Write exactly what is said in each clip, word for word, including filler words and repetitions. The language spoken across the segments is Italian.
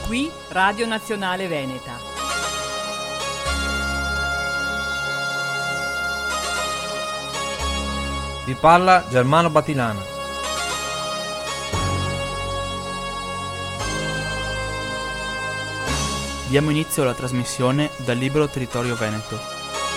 Qui Radio Nazionale Veneta. Vi parla Germano Batilana. Diamo inizio alla trasmissione dal Libero Territorio Veneto.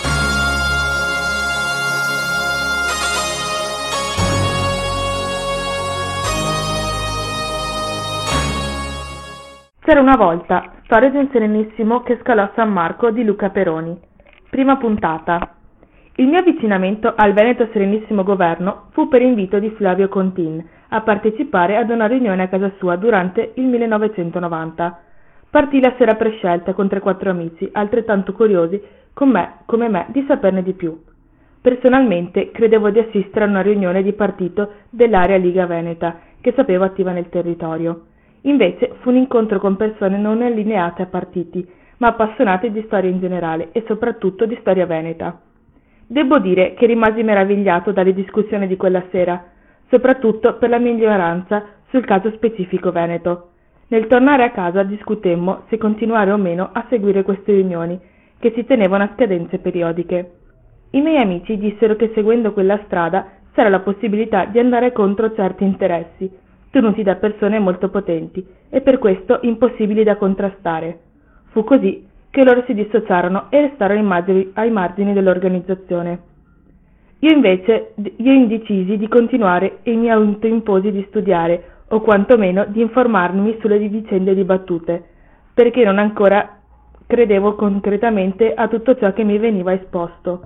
C'era una volta, storia di un serenissimo che scalò San Marco di Luca Peroni. Prima puntata. Il mio avvicinamento al Veneto Serenissimo Governo fu per invito di Flavio Contin a partecipare ad una riunione a casa sua durante il millenovecentonovanta. Partì la sera prescelta con tre quattro amici, altrettanto curiosi con me, come me di saperne di più. Personalmente credevo di assistere a una riunione di partito dell'area Liga Veneta, che sapevo attiva nel territorio. Invece fu un incontro con persone non allineate a partiti, ma appassionate di storia in generale e soprattutto di storia veneta. Debbo dire che rimasi meravigliato dalle discussioni di quella sera, soprattutto per la mia ignoranza sul caso specifico veneto. Nel tornare a casa discutemmo se continuare o meno a seguire queste riunioni, che si tenevano a scadenze periodiche. I miei amici dissero che seguendo quella strada c'era la possibilità di andare contro certi interessi, tenuti da persone molto potenti e per questo impossibili da contrastare. Fu così che loro si dissociarono e restarono ai margini, ai margini dell'organizzazione. Io invece, io indecisi di continuare e mi autoimposi di studiare o quantomeno di informarmi sulle vicende dibattute, perché non ancora credevo concretamente a tutto ciò che mi veniva esposto.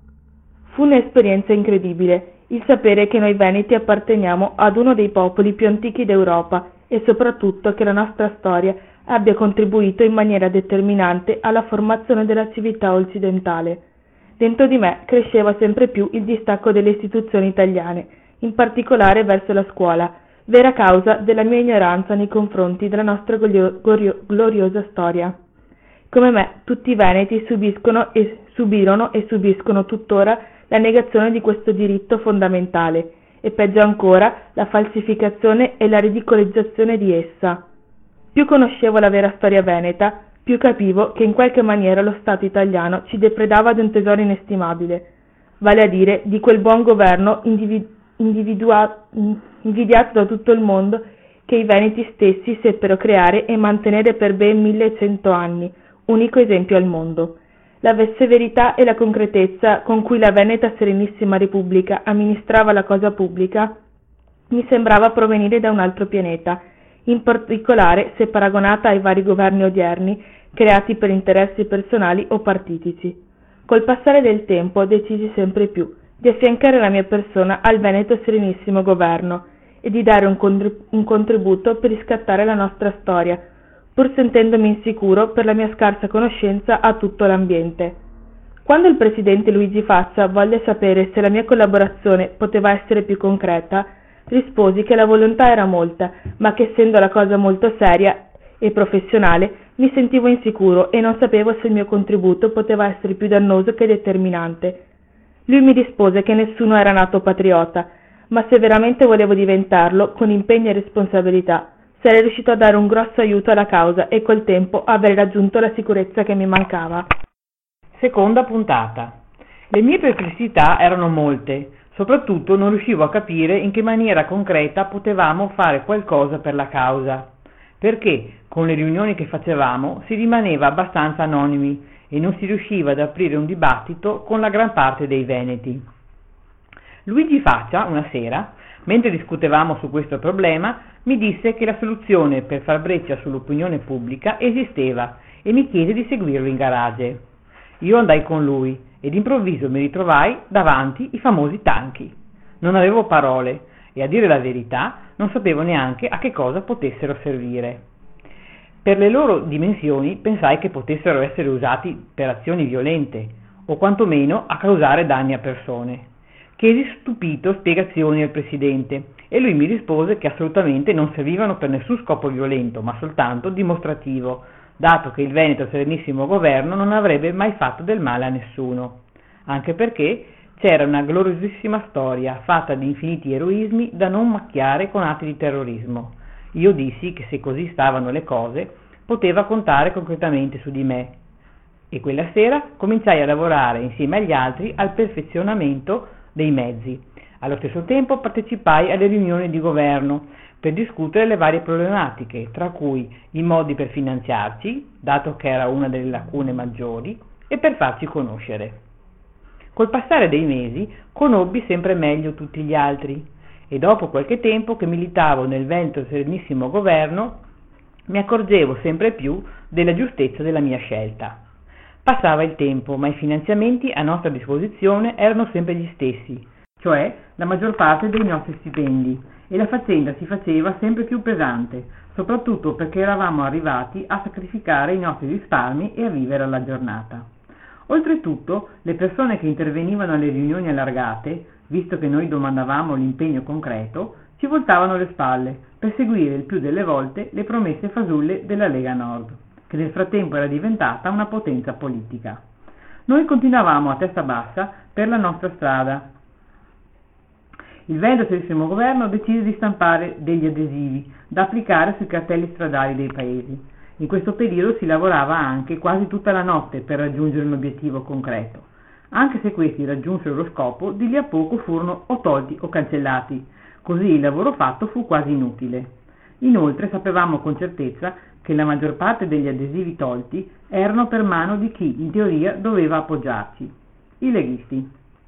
Fu un'esperienza incredibile il sapere che noi veneti apparteniamo ad uno dei popoli più antichi d'Europa e soprattutto che la nostra storia abbia contribuito in maniera determinante alla formazione della civiltà occidentale. Dentro di me cresceva sempre più il distacco delle istituzioni italiane, in particolare verso la scuola, vera causa della mia ignoranza nei confronti della nostra glorio- glorio- gloriosa storia. Come me, tutti i veneti subiscono e subirono e subiscono tuttora la negazione di questo diritto fondamentale e peggio ancora la falsificazione e la ridicolizzazione di essa. Più conoscevo la vera storia veneta, più capivo che in qualche maniera lo Stato italiano ci depredava di un tesoro inestimabile, vale a dire di quel buon governo individu- individua- invidiato da tutto il mondo che i veneti stessi seppero creare e mantenere per ben millecento anni, unico esempio al mondo. La severità e la concretezza con cui la Veneta Serenissima Repubblica amministrava la cosa pubblica mi sembrava provenire da un altro pianeta, in particolare se paragonata ai vari governi odierni creati per interessi personali o partitici. Col passare del tempo decisi sempre più di affiancare la mia persona al Veneto Serenissimo Governo e di dare un, contrib- un contributo per riscattare la nostra storia, pur sentendomi insicuro per la mia scarsa conoscenza a tutto l'ambiente. Quando il presidente Luigi Faccia volle sapere se la mia collaborazione poteva essere più concreta, risposi che la volontà era molta, ma che essendo la cosa molto seria e professionale, mi sentivo insicuro e non sapevo se il mio contributo poteva essere più dannoso che determinante. Lui mi rispose che nessuno era nato patriota, ma se veramente volevo diventarlo, con impegno e responsabilità, sarei riuscito a dare un grosso aiuto alla causa e col tempo avrei raggiunto la sicurezza che mi mancava. Seconda puntata. Le mie perplessità erano molte, soprattutto non riuscivo a capire in che maniera concreta potevamo fare qualcosa per la causa, perché con le riunioni che facevamo si rimaneva abbastanza anonimi e non si riusciva ad aprire un dibattito con la gran parte dei veneti. Luigi Faccia, una sera, mentre discutevamo su questo problema, mi disse che la soluzione per far breccia sull'opinione pubblica esisteva e mi chiese di seguirlo in garage. Io andai con lui ed improvviso mi ritrovai davanti i famosi tanchi. Non avevo parole e, a dire la verità, non sapevo neanche a che cosa potessero servire. Per le loro dimensioni pensai che potessero essere usati per azioni violente o quantomeno a causare danni a persone. Chiesi stupito spiegazioni al presidente e lui mi rispose che assolutamente non servivano per nessun scopo violento, ma soltanto dimostrativo, dato che il Veneto Serenissimo Governo non avrebbe mai fatto del male a nessuno, anche perché c'era una gloriosissima storia fatta di infiniti eroismi da non macchiare con atti di terrorismo. Io dissi che se così stavano le cose, poteva contare concretamente su di me. E quella sera cominciai a lavorare insieme agli altri al perfezionamento dei mezzi. Allo stesso tempo partecipai alle riunioni di governo per discutere le varie problematiche, tra cui i modi per finanziarci, dato che era una delle lacune maggiori, e per farci conoscere. Col passare dei mesi conobbi sempre meglio tutti gli altri e dopo qualche tempo che militavo nel Veneto Serenissimo Governo mi accorgevo sempre più della giustezza della mia scelta. Passava il tempo, ma i finanziamenti a nostra disposizione erano sempre gli stessi, cioè la maggior parte dei nostri stipendi, e la faccenda si faceva sempre più pesante, soprattutto perché eravamo arrivati a sacrificare i nostri risparmi e a vivere alla giornata. Oltretutto, le persone che intervenivano alle riunioni allargate, visto che noi domandavamo l'impegno concreto, ci voltavano le spalle per seguire il più delle volte le promesse fasulle della Lega Nord, che nel frattempo era diventata una potenza politica. Noi continuavamo a testa bassa per la nostra strada. Il Veneto Serenissimo Governo decise di stampare degli adesivi da applicare sui cartelli stradali dei paesi. In questo periodo si lavorava anche quasi tutta la notte per raggiungere un obiettivo concreto, anche se questi raggiunsero lo scopo di lì a poco furono o tolti o cancellati, così il lavoro fatto fu quasi inutile. Inoltre sapevamo con certezza che la maggior parte degli adesivi tolti erano per mano di chi in teoria doveva appoggiarci, i leghisti.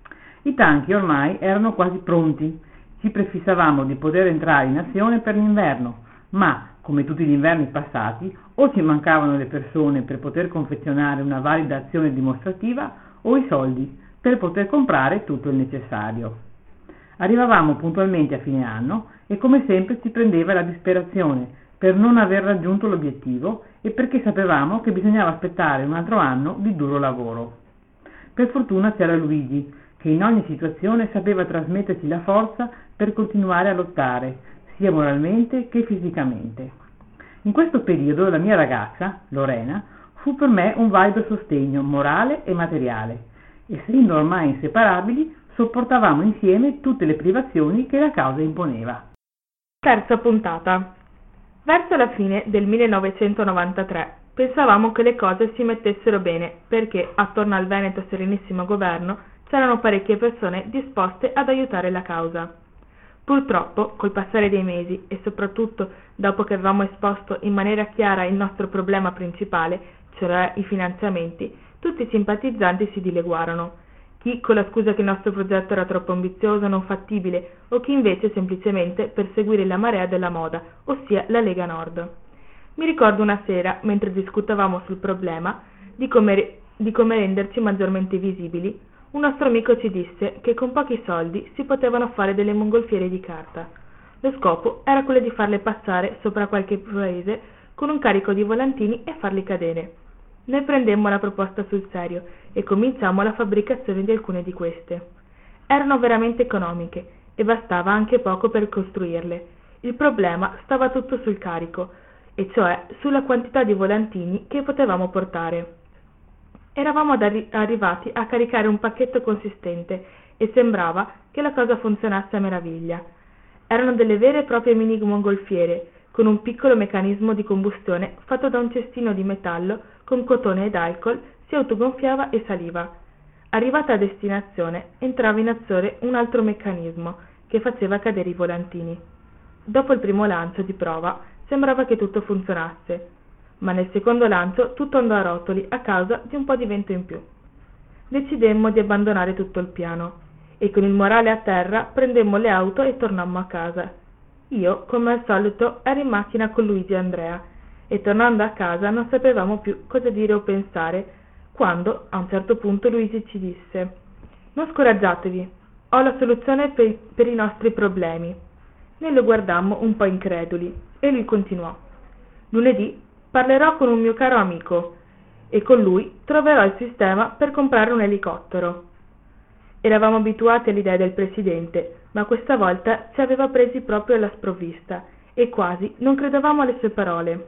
I tanchi ormai erano quasi pronti, ci prefissavamo di poter entrare in azione per l'inverno, ma, come tutti gli inverni passati, o ci mancavano le persone per poter confezionare una valida azione dimostrativa o i soldi per poter comprare tutto il necessario. Arrivavamo puntualmente a fine anno e come sempre ci prendeva la disperazione per non aver raggiunto l'obiettivo e perché sapevamo che bisognava aspettare un altro anno di duro lavoro. Per fortuna c'era Luigi, che in ogni situazione sapeva trasmetterci la forza per continuare a lottare, sia moralmente che fisicamente. In questo periodo la mia ragazza, Lorena, fu per me un valido sostegno morale e materiale, essendo ormai inseparabili, sopportavamo insieme tutte le privazioni che la causa imponeva. Terza puntata. Verso la fine del millenovecentonovantatré pensavamo che le cose si mettessero bene perché attorno al Veneto Serenissimo Governo c'erano parecchie persone disposte ad aiutare la causa. Purtroppo, col passare dei mesi e soprattutto dopo che avevamo esposto in maniera chiara il nostro problema principale, cioè i finanziamenti, tutti i simpatizzanti si dileguarono. Chi con la scusa che il nostro progetto era troppo ambizioso, non fattibile, o chi invece semplicemente per seguire la marea della moda, ossia la Lega Nord. Mi ricordo una sera, mentre discutevamo sul problema di come, di come renderci maggiormente visibili, un nostro amico ci disse che con pochi soldi si potevano fare delle mongolfiere di carta. Lo scopo era quello di farle passare sopra qualche paese con un carico di volantini e farli cadere. Noi prendemmo la proposta sul serio e cominciammo la fabbricazione di alcune di queste. Erano veramente economiche e bastava anche poco per costruirle. Il problema stava tutto sul carico, e cioè sulla quantità di volantini che potevamo portare. Eravamo arri- arrivati a caricare un pacchetto consistente e sembrava che la cosa funzionasse a meraviglia. Erano delle vere e proprie mini mongolfiere, con un piccolo meccanismo di combustione fatto da un cestino di metallo con cotone ed alcol, si autogonfiava e saliva. Arrivata a destinazione, entrava in azione un altro meccanismo che faceva cadere i volantini. Dopo il primo lancio di prova sembrava che tutto funzionasse, ma nel secondo lancio tutto andò a rotoli a causa di un po' di vento in più. Decidemmo di abbandonare tutto il piano e con il morale a terra prendemmo le auto e tornammo a casa. Io, come al solito, ero in macchina con Luigi e Andrea e tornando a casa non sapevamo più cosa dire o pensare quando, a un certo punto, Luigi ci disse: «Non scoraggiatevi, ho la soluzione per, per i nostri problemi». Noi lo guardammo un po' increduli e lui continuò: «Lunedì parlerò con un mio caro amico e con lui troverò il sistema per comprare un elicottero». Eravamo abituati all'idea del presidente, ma questa volta ci aveva presi proprio alla sprovvista e quasi non credevamo alle sue parole.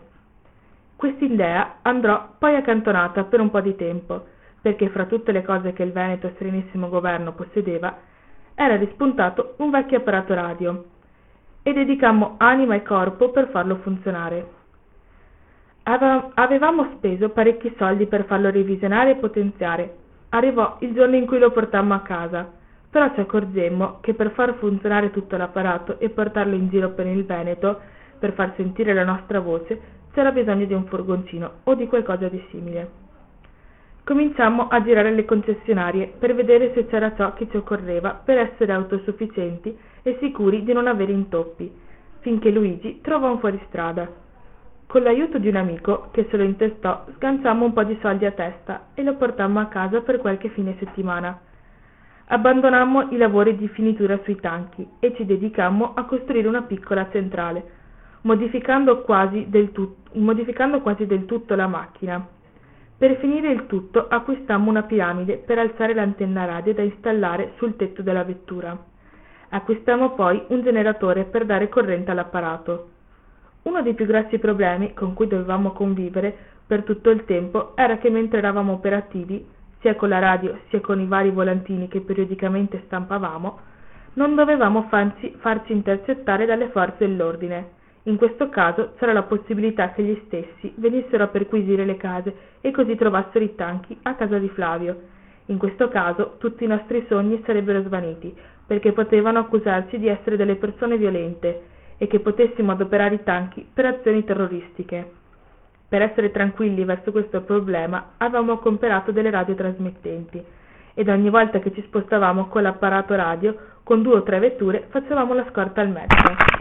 Quest'idea andrò poi accantonata per un po' di tempo, perché fra tutte le cose che il Veneto Serenissimo Governo possedeva era rispuntato un vecchio apparato radio e dedicammo anima e corpo per farlo funzionare. Ave- avevamo speso parecchi soldi per farlo revisionare e potenziare. Arrivò il giorno in cui lo portammo a casa, però ci accorgemmo che per far funzionare tutto l'apparato e portarlo in giro per il Veneto, per far sentire la nostra voce, c'era bisogno di un furgoncino o di qualcosa di simile. Cominciammo a girare le concessionarie per vedere se c'era ciò che ci occorreva per essere autosufficienti e sicuri di non avere intoppi, finché Luigi trovò un fuoristrada. Con l'aiuto di un amico che se lo intestò, sganciammo un po' di soldi a testa e lo portammo a casa per qualche fine settimana. Abbandonammo i lavori di finitura sui tanchi e ci dedicammo a costruire una piccola centrale, modificando quasi del, tut- modificando quasi del tutto la macchina. Per finire il tutto acquistammo una piramide per alzare l'antenna radio da installare sul tetto della vettura. Acquistammo poi un generatore per dare corrente all'apparato. Uno dei più grossi problemi con cui dovevamo convivere per tutto il tempo era che mentre eravamo operativi, sia con la radio sia con i vari volantini che periodicamente stampavamo, non dovevamo farci, farci intercettare dalle forze dell'ordine. In questo caso c'era la possibilità che gli stessi venissero a perquisire le case e così trovassero i tanchi a casa di Flavio. In questo caso tutti i nostri sogni sarebbero svaniti, perché potevano accusarci di essere delle persone violente e che potessimo adoperare i tanchi per azioni terroristiche. Per essere tranquilli verso questo problema avevamo comprato delle radiotrasmettenti ed ogni volta che ci spostavamo con l'apparato radio con due o tre vetture facevamo la scorta al mezzo.